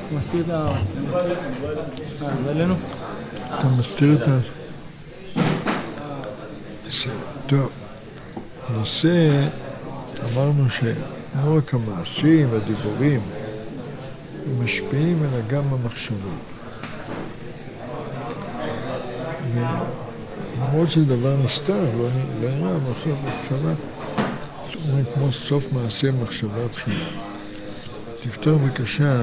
מסתיר את המצלמה. זה עלינו? אתה מסתיר את ה... טוב, נושא, אמרנו שלא רק המעשים והדיבורים הם משפיעים, אלא גם המחשבות. למרות שדבר נסתר, לא נראה, מחשבה, זאת אומרת, כמו סוף מעשה מחשבה תחילה. תפתח בבקשה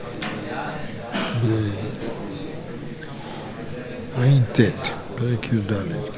בעין ט', פרק י"ד.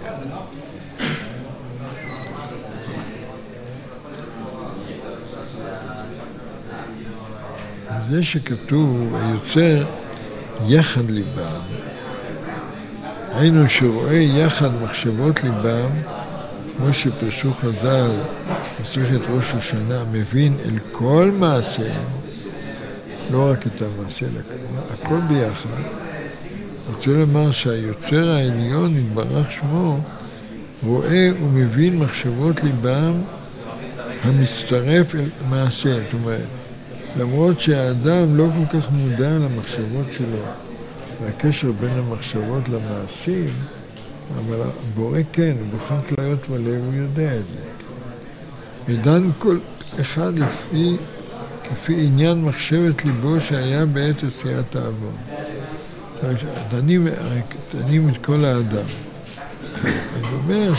זה שכתוב, היוצר יחד ליבם, היינו שרואה יחד מחשבות ליבם, כמו שפרשו חז"ל, מסכת ראש השנה, מבין אל כל מעשיהם, לא רק את המעשה, הכל ביחד. רוצה לומר שהיוצר העליון, יתברך שמו, רואה ומבין מחשבות ליבם המצטרף אל מעשה. זאת אומרת, למרות שהאדם לא כל כך מודע למחשבות שלו, והקשר בין המחשבות למעשים, אבל הבורא כן, הוא בוחן כליות ולב, הוא יודע את זה. ודן כל אחד כפי עניין מחשבת ליבו שהיה בעת עשיית העוון. דנים את כל האדם. אני אומר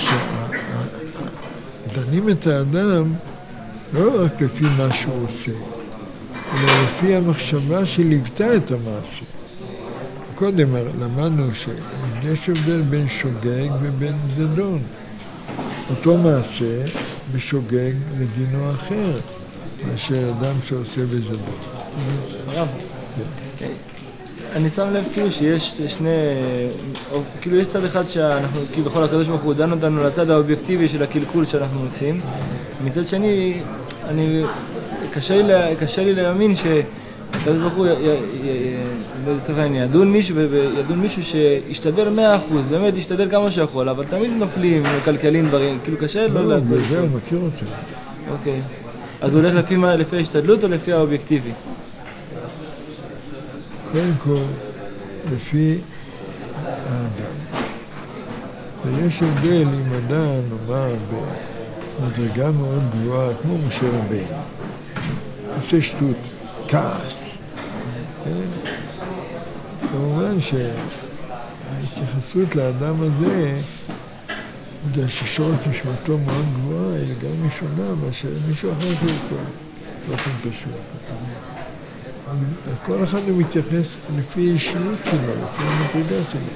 שדנים את האדם לא רק לפי מה שהוא עושה, אלא לפי המחשבה שליוותה את המעשה. קודם למדנו שיש הבדל בין שוגג ובין זדון. אותו מעשה בשוגג לדינו אחר, מאשר אדם שעושה בזדון. הרב, אני שם לב כאילו שיש שני, כאילו יש צד אחד שאנחנו, כאילו בכל הקדוש ברוך הוא דן אותנו לצד האובייקטיבי של הקלקול שאנחנו עושים. מצד שני, קשה לי להאמין שהקדוש ברוך הוא לצורך העניין ידון מישהו שישתדל 100%, באמת ישתדל כמה שיכול, אבל תמיד נופלים, מקלקלים דברים, כאילו קשה לא להגביל. לא, זהו, מכיר אותי. אוקיי. אז הוא הולך לפי ההשתדלות או לפי האובייקטיבי? קודם כל, לפי האדם. ויש הבדל אם אדם נאמר במדרגה מאוד גבוהה, כמו משה רבינו. עושה שטות, כעס. כמובן שההתייחסות לאדם הזה, בגלל ששורש נשמתו מאוד גבוהה, היא גם משונה מאשר מישהו אחר שהוא באופן פשוט. כל אחד הוא מתייחס לפי אישיות שלו, לפי המדרגה שלו.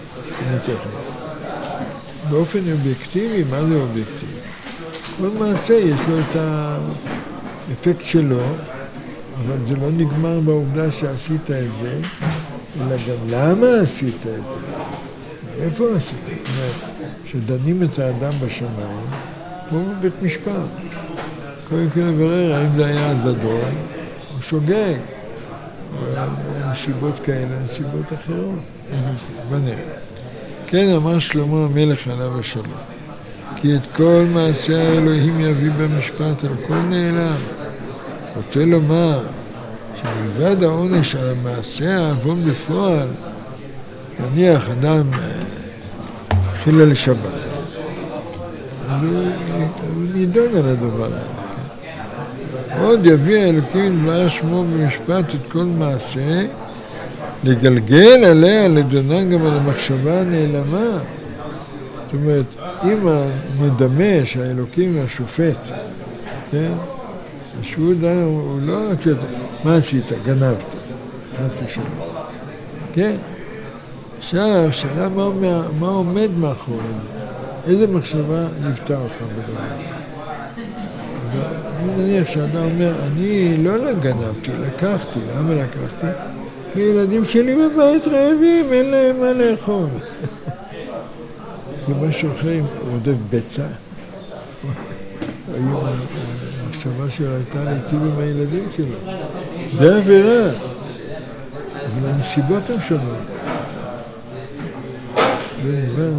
באופן אובייקטיבי, מה זה אובייקטיבי? כל מעשה יש לו את האפקט שלו, אבל זה לא נגמר בעובדה שעשית את זה, אלא גם למה עשית את זה? איפה עשית? זאת אומרת, שדנים את האדם בשמיים, כמו בבית משפט. קודם כל לברר האם זה היה זדון או שוגג. נסיבות כאלה, נסיבות אחרות. בנראה. כן, אמר שלמה המלך עליו השלום, כי את כל מעשה האלוהים יביא במשפט על כל נעלם. רוצה לומר שמלבד העונש על המעשה העוון בפועל, נניח אדם חילל לשבת, הוא נידון על הדבר הזה. עוד יביא האלוקים דבר שמו במשפט את כל מעשה, לגלגל עליה, לדונה גם על המחשבה הנעלמה. זאת אומרת, אם נדמה שהאלוקים השופט, כן? שהוא דן, הוא לא רק יודע, מה עשית? גנבת. חס ושלום. כן? עכשיו, שאלה מה עומד מאחורי זה? איזה מחשבה ליוותה אותך בדבר? אני נניח שאדם אומר, אני לא גנבתי, לקחתי. למה לקחתי? כי ילדים שלי בבית רעבים, אין להם מה לאכול. זה משהו אחר, הוא רודף בצע. היום המחשבה שלו הייתה להיטיב עם הילדים שלו. זה עבירה. אבל הנסיבות הן שונות. זה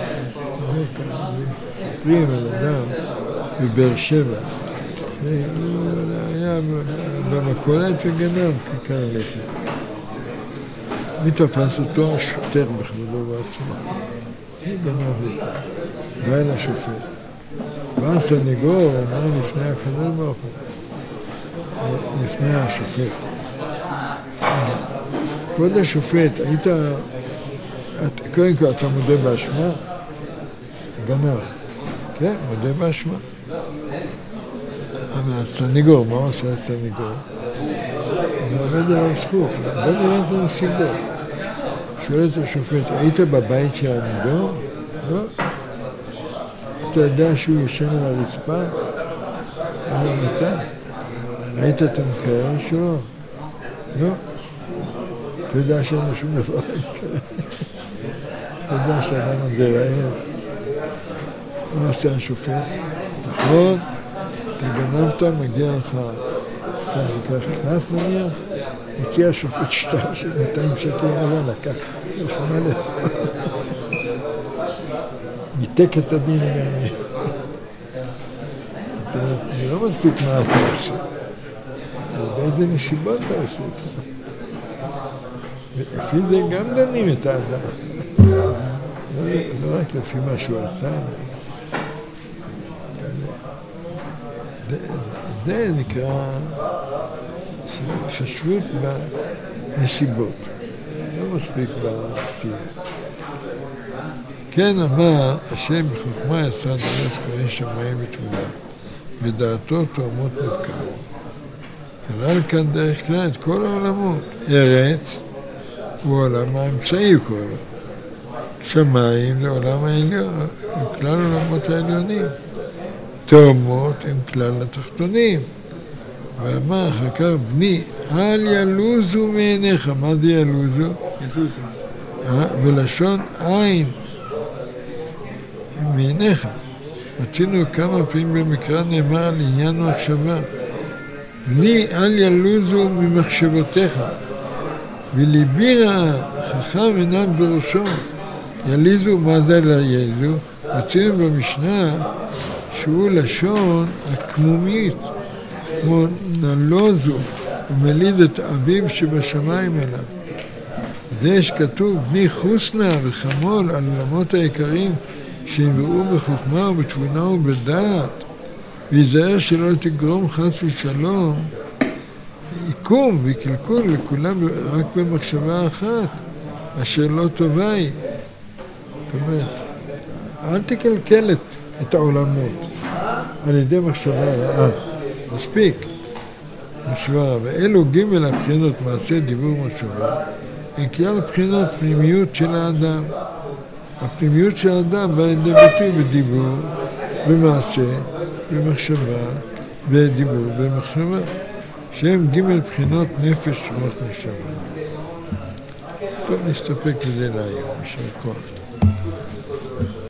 מספרים על אדם בבאר שבע. הוא היה במכולת וגנב כיכר לחם. מי תפס אותו? השוטר בכבודו ובעצמו. מי גנב לי? בא אל השופט. בא הסניגור, אמר לפני הקדוש ברוך הוא, לפני השופט. כבוד השופט, קודם כל אתה מודה באשמה? גנב. כן, מודה באשמה. אבל הסניגור, מה עושה הסניגור? הוא עובד עליו זכות, בוא נראה את הנסיבות. שואל את השופט, היית בבית של הנידון? לא. אתה יודע שהוא ישן על הרצפה? על המיטה? ראית את המקרר שלו? לא. אתה יודע שאין לו שום דבר למקרר? אתה יודע שהאדם הזה רעב? מה עושה השופט? נכון, אתה גנבת, מגיע לך, אתה לקח כנס נניח, הגיע השופט שטר של 200 שקל מלא, לקח, רחמה לך. ניתק את הדין גם. זה לא מספיק מה אתה עושה. באיזה נסיבות אתה עושה את זה. ולפי זה גם דנים את האדם. לא רק לפי מה שהוא עשה. זה נקרא התחשבות בנסיבות. לא מספיק בעשייה. כן אמר, השם בחוכמה יסד ארץ קורא שמיים ותמונה, בדעתו תאומות נבקע. כלל כאן דרך כלל את כל העולמות. ארץ הוא עולם האמצעי כל. שמיים זה עולם העליון, כלל עולמות העליונים. תאומות הם כלל התחתונים. ואמר אחר כך, בני, אל ילוזו מעיניך. מה זה ילוזו? יזוזו. ולשון עין. מעיניך. רצינו כמה פעמים במקרא נאמר על עניין מחשבה. בני אל ילוזו ממחשבותיך. וליבי רעה, חכם עיניו בראשו. יליזו, מה זה ילזו? רצינו במשנה שהוא לשון הכמומית, כמו נלוזו, ומליד את אביו שבשמיים אליו. זה שכתוב, בני חוסנה וחמול על עולמות היקרים, שיבראו בחוכמה ובתבונה ובדעת, ויזהר שלא תגרום חס ושלום, עיקום וקלקול לכולם רק במחשבה אחת, אשר לא טובה היא. זאת אומרת, אל תקלקל את העולמות על ידי מחשבה רעה. מספיק. מחשבה רעה. ואלו ג' הבחינות מעשה דיבור מחשבה, הם כלל הבחינות פנימיות של האדם. הפנימיות של האדם באה לידי ביטוי בדיבור, במעשה, במחשבה, בדיבור, במחשבה, שהם ג' בחינות נפש רוח נשמה. טוב, נסתפק בזה להיום, יישר כוח.